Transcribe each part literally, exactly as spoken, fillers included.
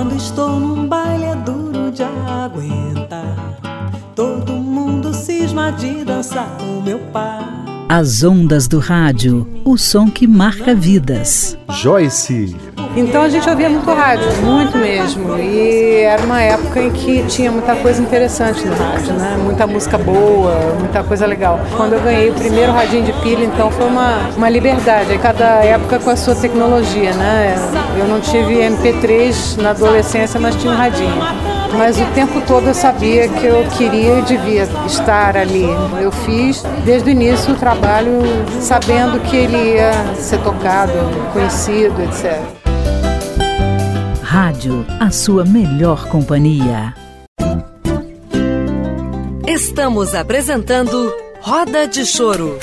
Quando estou num baile é duro de aguentar. Todo mundo cisma de dançar com meu pai. As ondas do rádio, o som que marca vidas. Joyce. Então a gente ouvia muito rádio, muito mesmo. E era uma época em que tinha muita coisa interessante no rádio, né? Muita música boa, muita coisa legal. Quando eu ganhei o primeiro radinho de pilha, então foi uma, uma liberdade. Aí cada época com a sua tecnologia, né? Eu não tive M P três na adolescência, mas tinha um radinho. Mas o tempo todo eu sabia que eu queria e devia estar ali. Eu fiz desde o início o trabalho sabendo que ele ia ser tocado, conhecido, etcétera. Rádio, a sua melhor companhia. Estamos apresentando Roda de Choro.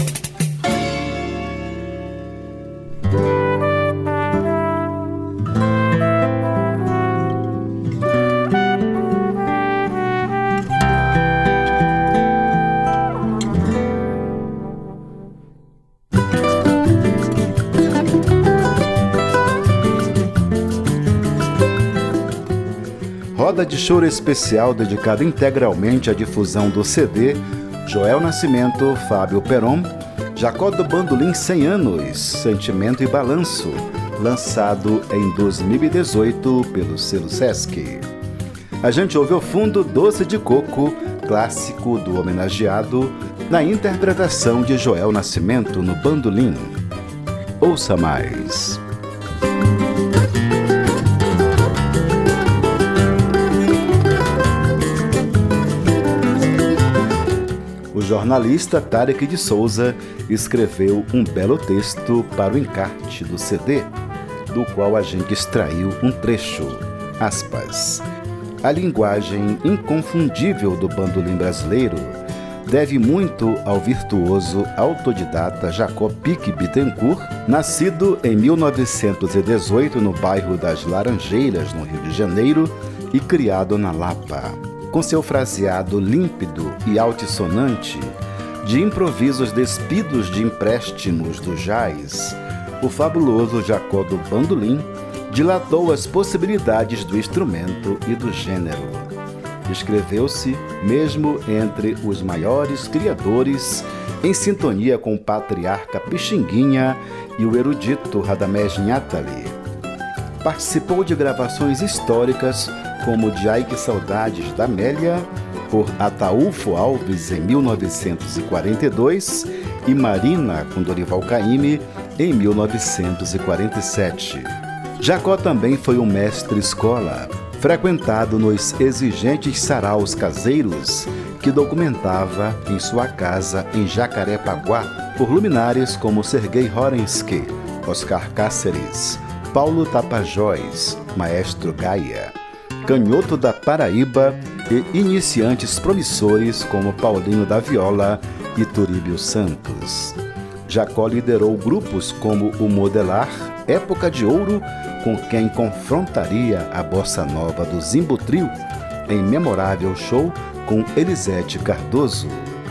Roda de Choro especial dedicada integralmente à difusão do C D Joel Nascimento, Fábio Peron, Jacó do Bandolim cem anos, Sentimento e Balanço, lançado em dois mil e dezoito pelo selo Sesc. A gente ouve ao fundo Doce de Coco, clássico do homenageado, na interpretação de Joel Nascimento no bandolim. Ouça mais. O jornalista Tarek de Souza escreveu um belo texto para o encarte do C D, do qual a gente extraiu um trecho, aspas. A linguagem inconfundível do bandolim brasileiro deve muito ao virtuoso autodidata Jacó Pique Bittencourt, nascido em mil novecentos e dezoito no bairro das Laranjeiras, no Rio de Janeiro, e criado na Lapa. Com seu fraseado límpido e altissonante, de improvisos despidos de empréstimos do jazz, o fabuloso Jacó do Bandolim dilatou as possibilidades do instrumento e do gênero. Escreveu-se mesmo entre os maiores criadores, em sintonia com o patriarca Pixinguinha e o erudito Radamés Nhatali. Participou de gravações históricas como de Ai Que Saudades da Amélia, por Ataúfo Alves em mil novecentos e quarenta e dois e Marina com Dorival Caymmi em mil novecentos e quarenta e sete. Jacó também foi um mestre-escola, frequentado nos exigentes saraus caseiros que documentava em sua casa em Jacarepaguá por luminares como Sergei Horensky, Oscar Cáceres, Paulo Tapajós, Maestro Gaia, Canhoto da Paraíba e iniciantes promissores como Paulinho da Viola e Turíbio Santos. Jacó liderou grupos como o Modelar, Época de Ouro, com quem confrontaria a bossa nova do Zimbo Trio em memorável show com Elisete Cardoso.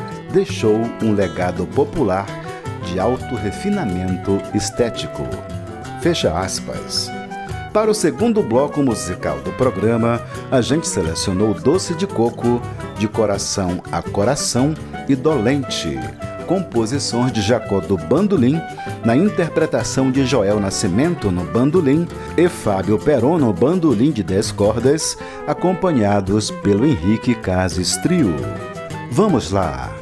Deixou um legado popular de alto refinamento estético. Fecha aspas. Para o segundo bloco musical do programa, a gente selecionou Doce de Coco, De Coração a Coração e Dolente, composições de Jacó do Bandolim, na interpretação de Joel Nascimento no bandolim e Fábio Peron no bandolim de dez cordas, acompanhados pelo Henrique Cases Trio. Vamos lá!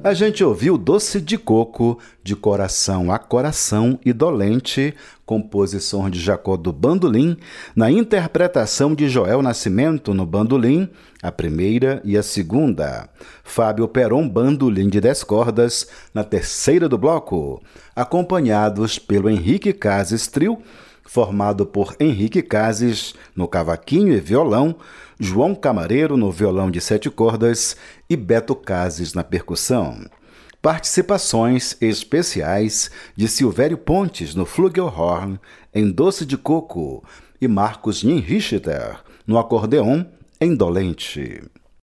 A gente ouviu Doce de Coco, de Coração a Coração e Dolente, composição de Jacó do Bandolim, na interpretação de Joel Nascimento no bandolim, a primeira e a segunda. Fábio Peron, bandolim de dez cordas, na terceira do bloco, acompanhados pelo Henrique Cases Trio, formado por Henrique Cases no cavaquinho e violão, João Camareiro no violão de sete cordas e Beto Cases na percussão. Participações especiais de Silvério Pontes no flugelhorn em Doce de Coco e Marcos Nienrichter no acordeon em Dolente.